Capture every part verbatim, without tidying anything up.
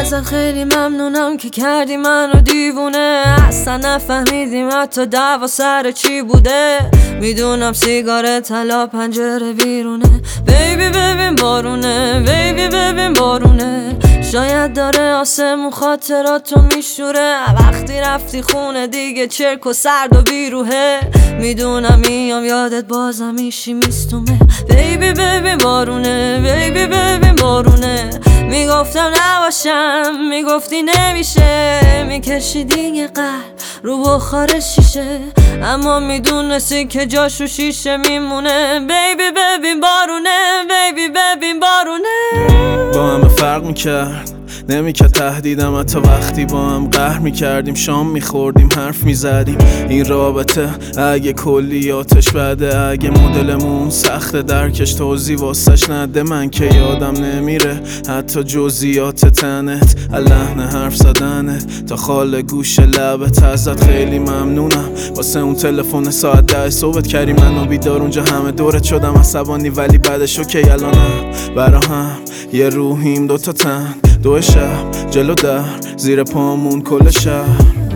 ازت خیلی ممنونم که کردی منو دیوونه. اصلا نفهمیدیم حتی دعوا سر چی بوده. میدونم سیگار طلا پنجره بیرونه. بیبی ببین بارونه، بیبی ببین بارونه. شاید داره آسمون خاطراتو میشوره. وقتی رفتی خونه دیگه چرک و سرد و بیروحه. میدونم میام یادت بازم میشی میستومه. بیبی ببین بارونه، بیبی ببین بارونه. میگفتم نباشم، میگفتی نمیشه. میکشیدی یه قلب رو بخار شیشه، اما میدونستی که جاشو شیشه میمونه. بیبی ببین بارونه، بیبی ببین بارونه. با همه فرق میکرد، نمیکرد تهدیدم حتی وقتی با هم قهر میکردیم. شام میخوردیم، حرف میزدیم. این رابطه اگه کلیاتش بده، اگه مدلمون سخته درکش توضیح واسش نده. من که یادم نمیره حتی جزئیات تنت، لحن حرف زدنت تا خال گوش لبت. ازت خیلی ممنونم واسه اون تلفن ساعت ده صبحت کردی منو بیدار. اونجا همه دورت شدم عصبانی ولی بعدش اوکی. الانم برا هم یه روحیم دوتا تن، دو شب جلو در زیر پامون کل شهر.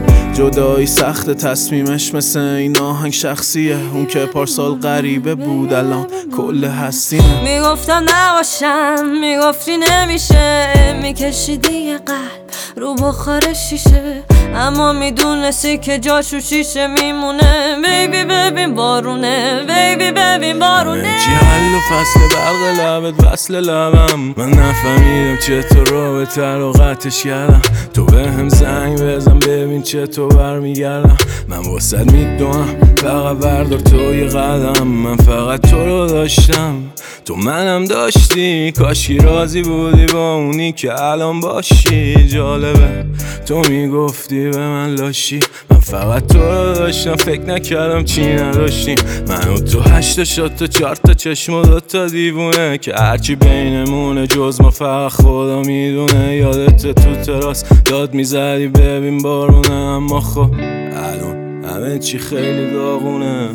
جدایی سخت تصمیمش مثل این آهنگ شخصیه. اون که پارسال غریبه بود الان کل هستینه. میگفتم نباشم، میگفتی نمیشه. میکشیدی یه قلب رو بخار شیشه، اما میدونستی که جاشو شیشه میمونه. بیبی ببین بارونه، بیبی ببین بارونه. چی حل و فصل برق لبت وصل لبم. من نفهمیدم چطور رابطه رو قطعش کردم. تو به هم زنگ بزن ببین چطور برمیگردم. من واسد میدونم فقط بردار تو یه قدم. من فقط تو رو داشتم، تو منم داشتی. کاشکی راضی بودی با اونی که الان باشی. جالبه تو میگفتی به من لاشی، من فقط تو رو داشتم. فکر نکردم چی نداشتیم. من و تو هشت شد تو چهار تا چشم و دو تا دیوونه، که هرچی بینمونه جز ما فقط خدا میدونه. یادت تو تراس داد میزدی ببین بارونه، اما خب الان همه چی خیلی داغونه.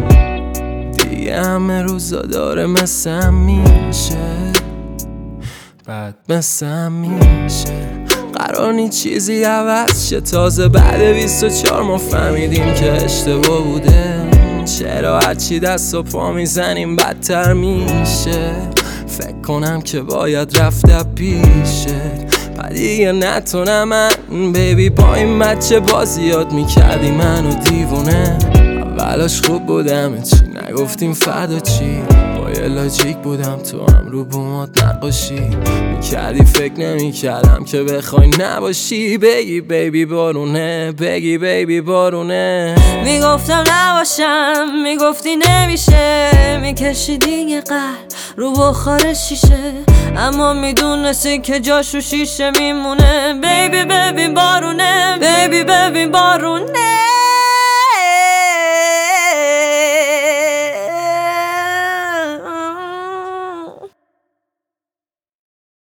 دیگه همه روزا داره مثل همیشه، بعد مثل همیشه. قرار نی چیزی عوض شه. تازه بعد بیست و چهار ما فهمیدیم که اشتباه بوده. چرا هرچی دست و پا میزنیم بدتر میشه. فکر کنم که باید رفته پیشه، دیگه نتونم من. بیبی با این بچه بازی یاد میکردی منو دیوونه. اولاش خوب بودم چی نگفتیم فردا چی. با یه لاجیک بودم تو هم رو بومات نقاشی میکردی. فکر نمیکردم که بخوای نباشی. بگی بیبی بارونه، بگی بیبی بارونه. میگفتم نباشم، میگفتی نمیشه. میکشیدی یه قلب رو بخار شیشه، اما میدونستی که جاشو شیشه میمونه. بیبی ببین بارونه، بیبی ببین بارونه.